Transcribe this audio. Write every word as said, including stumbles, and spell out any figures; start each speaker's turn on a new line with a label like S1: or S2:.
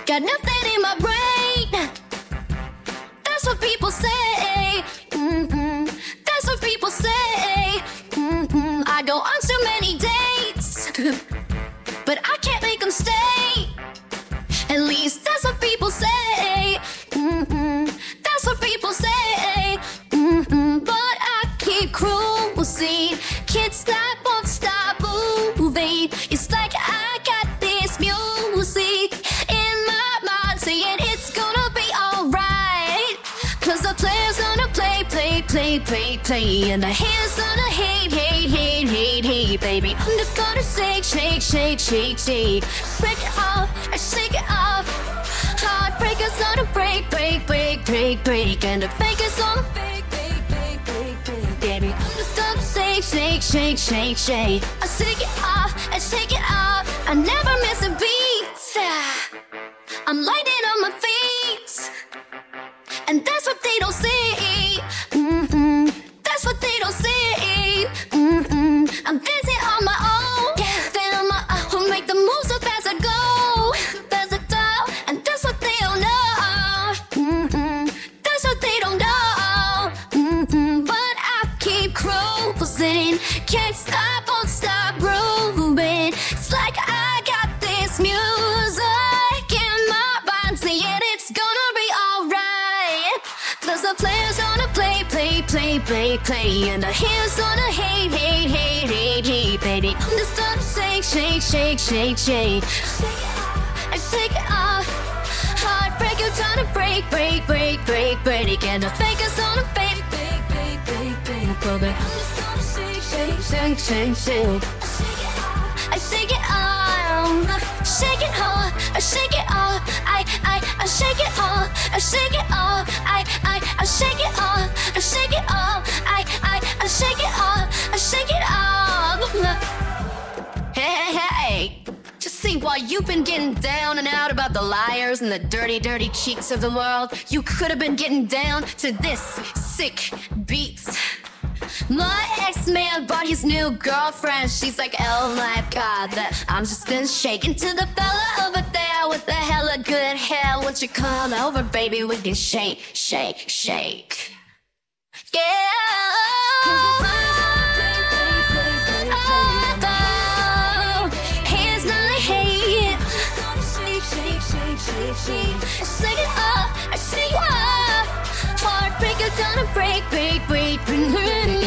S1: got nothing in my brain. That's what people say. Mm-hmm. That's what people say. Mm-hmm. I go on so many dates, but I can't make them stay. At least that's what people say. Mm-hmm. That's what people say. Mm-hmm. But I keep cruising. Can't stop, won't stop moving. It's like I got this music in my mind saying it's gonna be alright. Cause the player's gonna play, play, play, play, play. And the hands gonna hate, hate, hate, hate, hate, baby. I'm just gonna shake, shake, shake, shake, shake. Break it off, I shake it off. Heartbreaker's gonna break, break, break, break, break. And the faker's gonna fake, fake, fake, fake, fake, baby. I'm just gonna shake, shake, shake, shake, shake. I shake it off, I shake it off. I never miss a beat. I'm lighting on my feet. And that's what they don't see. Mm-mm. That's what they don't see. Mm-mm. I'm dancing on my own. Then on my own, make the moves so fast I go. Fast I go. And that's what they don't know. Mm-mm. That's what they don't know. Mm-mm. But I keep cruising. Can't stop, won't stop grooving. It's like I got this music in my mind saying it's gonna be alright. Cause the player's gonna play, play, play, play, play. And the hands gonna hate, hate, hate, hate, hate, baby. I'm just gonna shake, shake, shake, shake, shake. I shake it off. Heartbreaker trying to break, break, break, break, break. And the faker's gonna fake, fake, fake, fake, fake, baby. I'm just gonna shake, shake, shake, shake, shake. I shake it off, shake it off, I shake it off, I, I, I shake it off, I shake it off, I, I, I shake it off, I shake it off, I, I, I shake it off, I shake it off. Hey, hey, hey, just see, while you've been getting down and out about the liars and the dirty, dirty cheeks of the world, you could have been getting down to this sick beat. My ex-man bought his new girlfriend. She's like, oh my god, that I'm just gonna shake into the fella over there with the hella good hair. Won't you come over, baby? We can shake, shake, shake. Yeah. Oh, here's my hate. Shake, shake, shake, shake, shake. I shake it up, I shake it up. Heartbreaker gonna break, break, break, break.